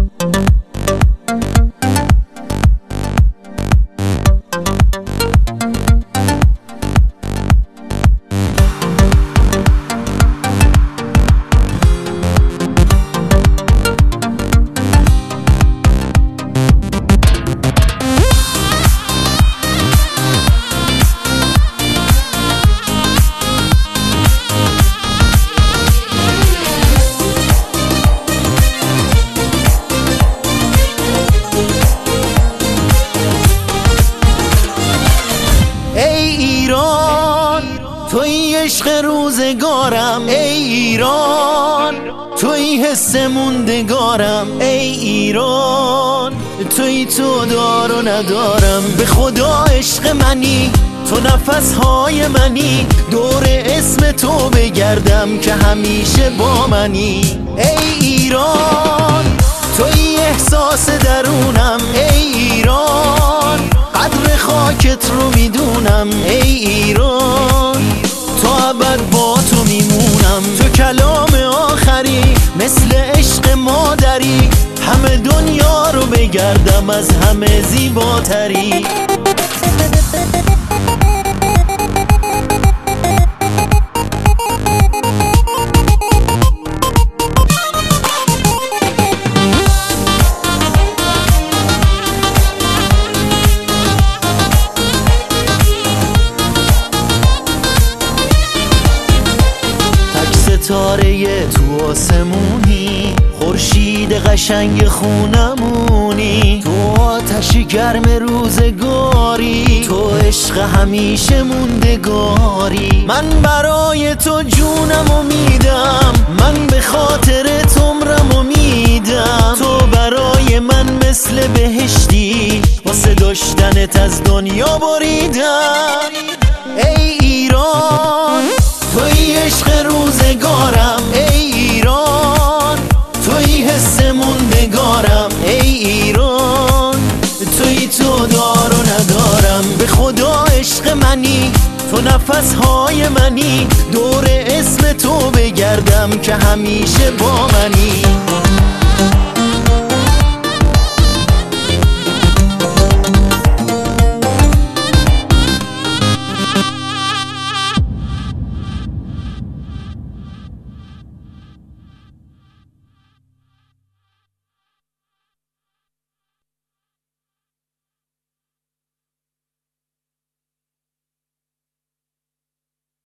توی عشق روزگارم ای ایران، توی حس موندگارم ای ایران، توی تو دار و ندارم. به خدا عشق منی، تو نفسهای منی، دور اسم تو بگردم که همیشه با منی ای ایران. توی احساس درونم ای ایران، قدر خاکت رو میدونم ای ایران، تا ابد با تو میمونم. تو کلام آخری مثل عشق مادری، همه دنیا رو بگردم از همه زیباتری. ستاره تو آسمونی، خورشید قشنگ خونمونی، تو آتش گرم روزگاری، تو عشق همیشه موندگاری. من برای تو جونمو میدم، من به خاطر تو عمرمو میدم. تو برای من مثل بهشتی، واسه داشتنت از دنیا بریدم ای ایران. توی عشق روزگارم ای ایران، توی حس موندگارم ای ایران، توی تو دار و ندارم. به خدا عشق منی، تو نفسهای منی، دور اسم تو بگردم که همیشه با منی.